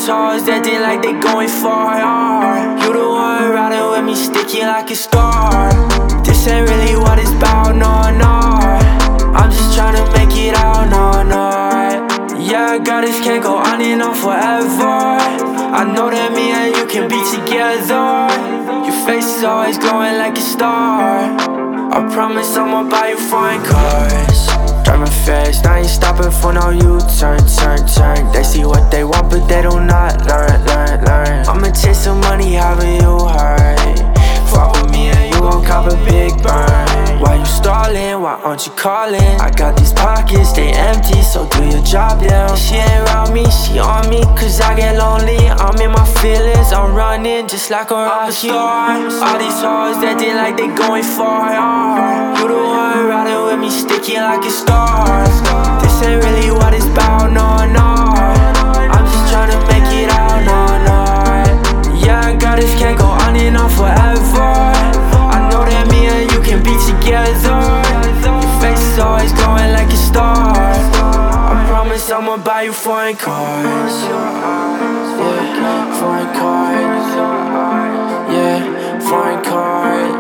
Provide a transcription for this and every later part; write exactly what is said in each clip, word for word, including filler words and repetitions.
these hoes acting like they going far, yeah. You the one riding with me, sticky like a scar. This ain't really what it's about, no, no. I'm just tryna make it out, no, no. Yeah, God, this can't go on and on forever. I know that me and you can be together. Your face is always glowing like a star. I promise I'ma buy you foreign cars. Driving fast, I ain't stopping for no U-turn, turn, turn. They see what they want, but they do not learn, learn, learn. I'ma chase some money, haven't you heard? Fuck with me and you gon' cop a big burn. Why you stalling? Why aren't you calling? I got these pockets, they empty, so do your job, yeah. She ain't around me, she on me, cause I get lonely. I'm in my feelings, I'm running just like a rock star. All these hoes acting like they going far, yeah. You the one riding with me, sticky like a star. This ain't really what it's about, no, no. I'm just tryna make it out, no, no. Yeah, God, this can't go on and on forever. I know that me and you can be together. Your face is always glowing like a star. I promise I'ma buy you foreign cars. Yeah, foreign cars. Yeah, foreign cars.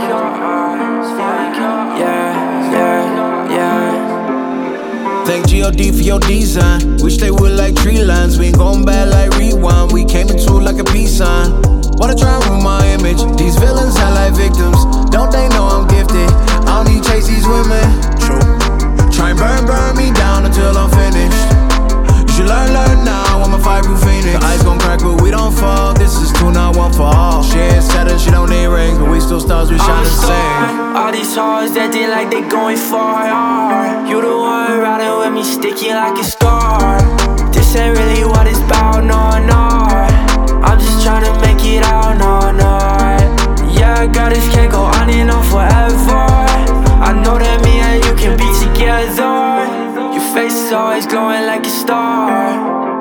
Yeah, yeah, yeah. Thank G O D for your design. Wish they would like tree lines. We ain't going bad like rewind. We came into like a peace sign. Wanna try and ruin my image. These villains sound like victims. Don't they know I'm gifted? I don't need chase these women. True. Try and burn, burn me down until I'm finished. You should learn, learn now. I'm a fireproof phoenix. The ice gon' crack, but we don't fall. This is two, not one for all. She ain't Saturn, she don't need rings, but we still stars, we shine the same. All these hoes acting like they going far, yeah. You the one riding with me, sticky like a scar. This ain't really what it's about, no, no. I'm just tryna make it out, no, no. Yeah, God, this can't go on and on forever. I know that me and you can be together. Your face is always glowing like a star.